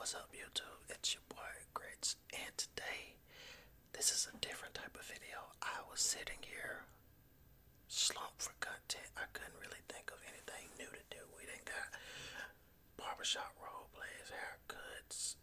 What's up YouTube? It's your boy Grits, and today this is a different type of video. I was sitting here slumped for content. I couldn't really think of anything new to do. We didn't got barbershop role plays, haircuts,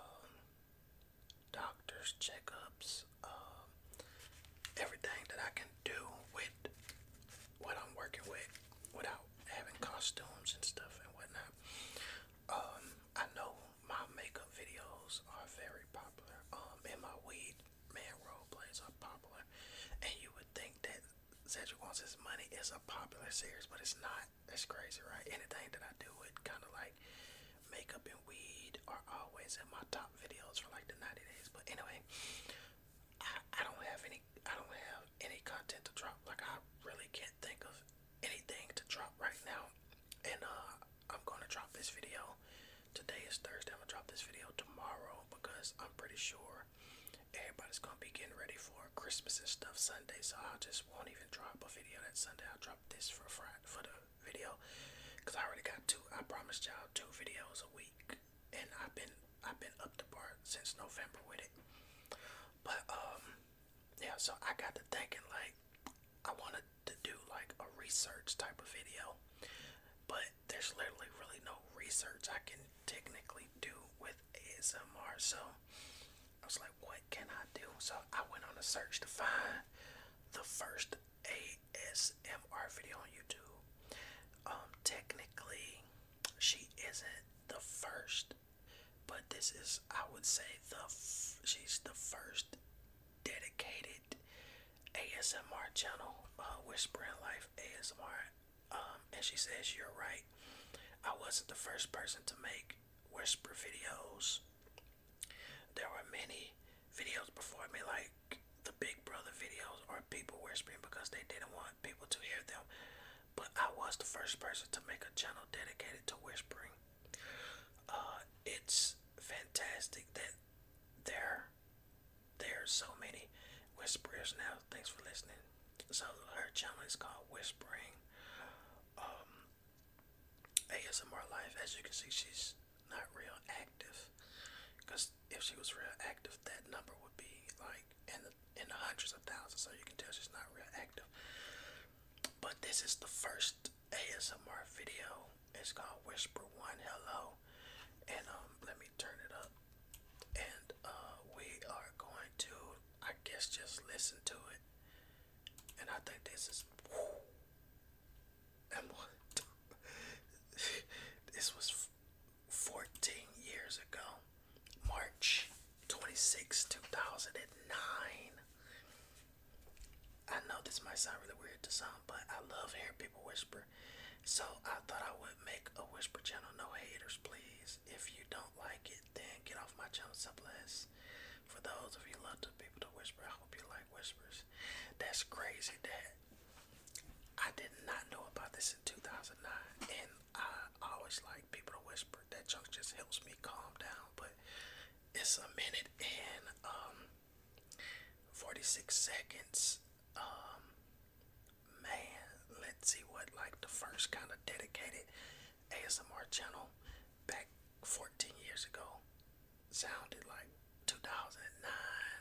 doctors, checkups, everything that I can do with what I'm working with without having costumes and stuff and whatnot. I know my makeup videos are very popular, and my weed man role plays are popular, and you would think that Cedric Wants His Money is a popular series, but it's not. That's crazy, right? Anything that I do with kind of like makeup and weed are always in my top videos for like the 90 days. But anyway, I don't have any content to drop. Like, I really can't think of anything to drop right now, and I'm gonna drop this video. Today is Thursday. I'm gonna drop this video tomorrow because I'm pretty sure everybody's gonna be getting ready for Christmas and stuff Sunday. So I just won't even drop a video that Sunday. I'll drop this for Friday for the video because I already got two. I promised y'all 2 videos a week, and I've been up to bar since November with it. But yeah. So I got to thinking, like, I wanted to do like a research type of video, but there's literally really no research I can technically do with ASMR. So I was like, what can I do? So I went on a search to find the first ASMR video on YouTube. Technically, she isn't the first, but this is, I would say, she's the first dedicated ASMR channel, Whispering Life ASMR. And she says, you're right. I wasn't the first person to make whisper videos. There were many videos before me, like the Big Brother videos, or people whispering because they didn't want people to hear them. But I was the first person to make a channel dedicated to whispering. It's fantastic that there's so many whisperers now. Thanks for listening. So her channel is called Whispering ASMR Life. As you can see, she's not real active, because if she was real active, that number would be like in the hundreds of thousands. So you can tell she's not real active. But this is the first ASMR video. It's called Whisper One Hello, and let me turn it up, and we are going to, I guess, just listen to it. And I think this is, whoo, and what? This was 14 years ago, March 26, 2009. I know this might sound really weird to some, but I love hearing people whisper. So I thought I would make a whisper channel. No haters, please. If you don't like it, then get off my channel. Simple as. For those of you who love the people to whisper, I hope you like whispers. That's crazy that I did not know about this in 2009, and I always like people to whisper. That junk just helps me calm down. But it's a minute and 46 seconds. Man, let's see what like the first kind of dedicated ASMR channel back 14 years ago sounded like. 2009,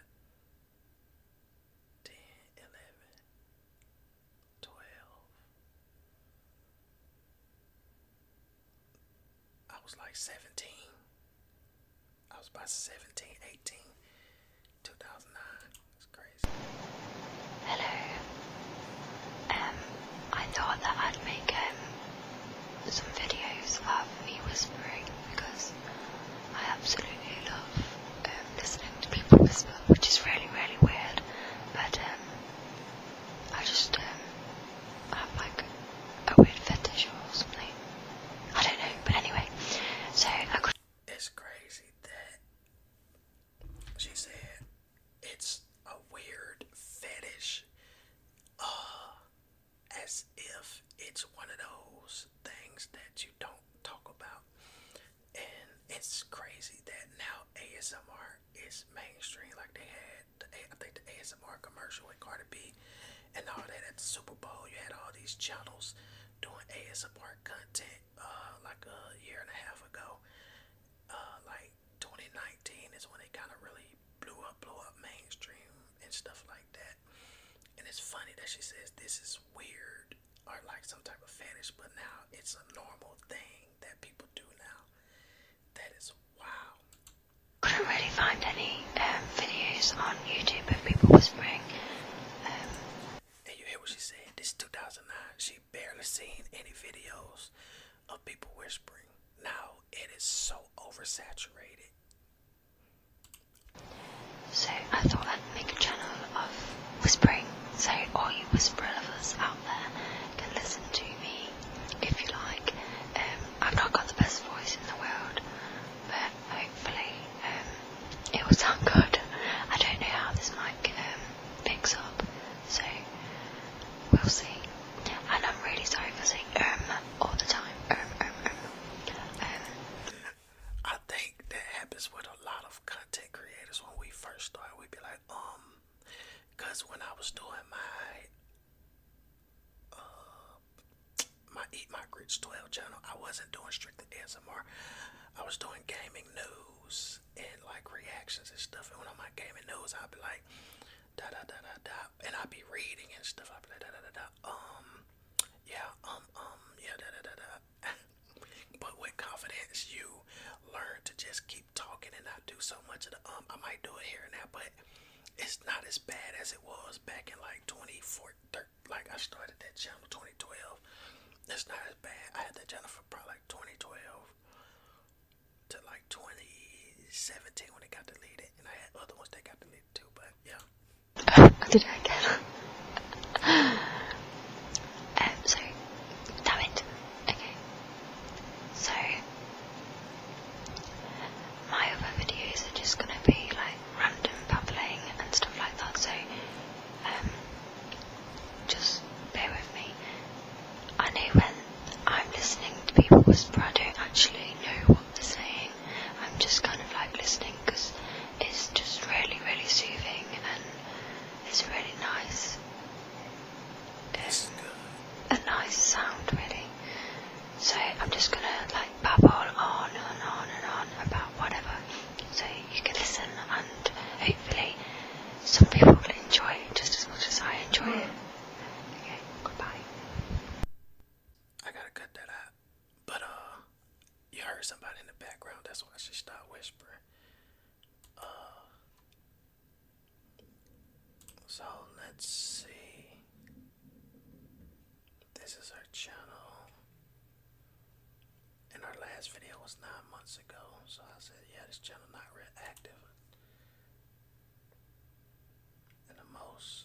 10, 11, 12. I was like 17. I was about 17, 18, 2009. It's crazy. Hello. I thought that I'd make some videos of me whispering because I absolutely love listening to people whisper, which is really, really weird. But I just have like a weird fetish or something. I don't know. But anyway, so I could. It's crazy that she said it's a weird fetish, as if it's one of those things that you don't talk about. And it's crazy that now ASMR is mainstream. Like they had, I think the ASMR commercial with Cardi B and all that at the Super Bowl. You had all these channels doing ASMR content like a year and a half ago. Like funny that she says this is weird or like some type of fetish, but now it's a normal thing that people do now. That is wow. Couldn't really find any videos on YouTube of people whispering. And you hear what she said? This 2009. She barely seen any videos of people whispering. Now it is so oversaturated. So I thought I'd make a channel of whispering, so all you whisper lovers out there can listen to me if you like. I've not got the best voice in the world, but hopefully it will sound good. I don't know how this mic picks up, so we'll see. And I'm really sorry for saying all the time. I think that happens with a lot of content creators when we first start. We'd be like, cause when I was doing my Eat My Grits 12 channel, I wasn't doing strictly ASMR. I was doing gaming news and like reactions and stuff. And when on my gaming news, I'd be like, da da da da da, and I'd be reading and stuff. I'd be like, da da da da, yeah, da da da da. But with confidence, you learn to just keep talking and not do so much of the I might do it here and there, but it's not as bad as it was back in like 2014. Like I started that channel 2012. It's not as bad. I had that channel for probably like 2012 to like 2017 when it got deleted, and I had other ones that got deleted too. But yeah. I did it again. So, damn it. Okay. So, my other videos are just gonna be like random babbling and stuff like that. So, just bear with me. I know when I'm listening to people whisper, I don't actually know what they're saying. I'm just kind of like listening because it's just really, really soothing and it's really nice. It's good. A nice sound, really. So I'm just gonna like babble on and on and on about whatever, so you can listen and hopefully some people will enjoy it just as much as I enjoy it. Okay, goodbye. I gotta cut that out. But you heard somebody in the background. That's why she started whispering. So let's see. This is her channel. And our last video was 9 months ago. So I said, yeah, this channel not real active. And the most,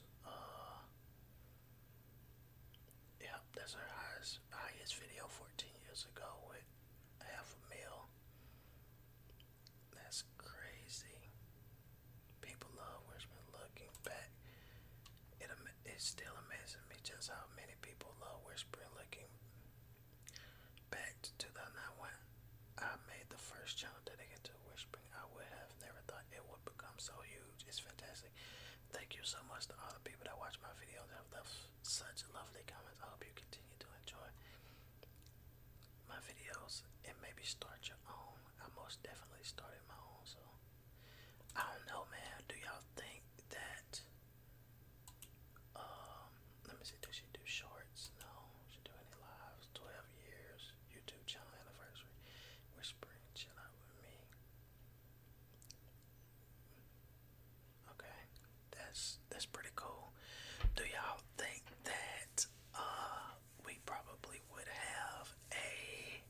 yep, that's her highest video 14 years ago with 500,000. That's crazy. People love whispering. Looking back, it still amazes me just how many people love whispering. Looking back to 2009 when I made the first channel dedicated to whispering, I would have never thought it would become so huge. It's fantastic. Thank you so much to all the people that watch my videos that have left such lovely comments. I hope you continue to enjoy my videos and maybe start your own. I most definitely started my own, so I don't know, man. Do y'all think that let me see, does she do shorts? No. She do any lives? 12 years YouTube channel anniversary. Whispering, chill out with me. Okay, that's pretty cool. Do y'all think that we probably would have a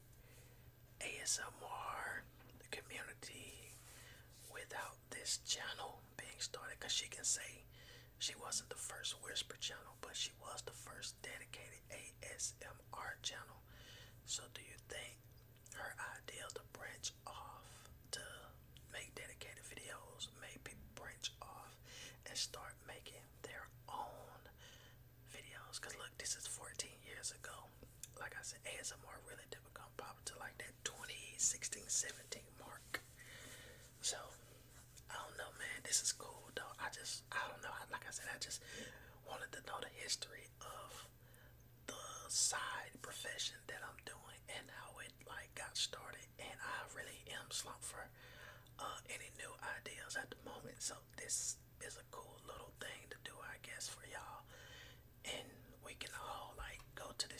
ASMR community without this channel being started? Because she can say she wasn't the first whisper channel, but she was the first dedicated ASMR channel. So do you think her idea to branch off to make dedicated videos made people branch off and start making their own videos? Because look, this is 14 years ago. Like I said, ASMR really did become popular to like that 2016-17 mark. So I don't know, man. This is cool though. I don't know. Like I said, I just wanted to know the history of the side profession that I'm doing and how it like got started. And I really am slumped for any new ideas at the moment. So this is a cool little thing to do, I guess, for y'all.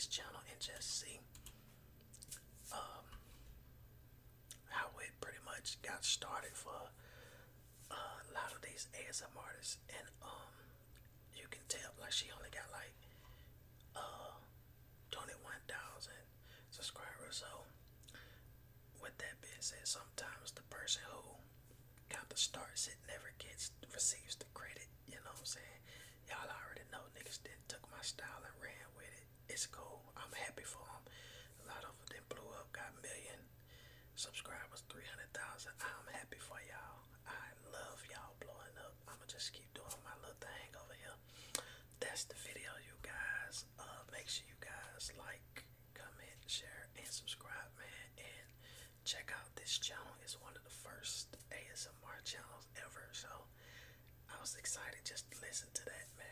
this channel and just see how it pretty much got started for a lot of these ASM artists. And you can tell like she only got like 21,000 subscribers. So with that being said, sometimes the person who got the starts it never receives the credit. You know what I'm saying? Y'all already know niggas didn't took my style and ran with it. It's cool. I'm happy for them. A lot of them blew up, got million subscribers, 300,000. I'm happy for y'all. I love y'all blowing up. I'ma just keep doing my little thing over here. That's the video, you guys. Make sure you guys like, comment, share, and subscribe, man. And check out this channel. It's one of the first ASMR channels ever. So I was excited just to listen to that, man.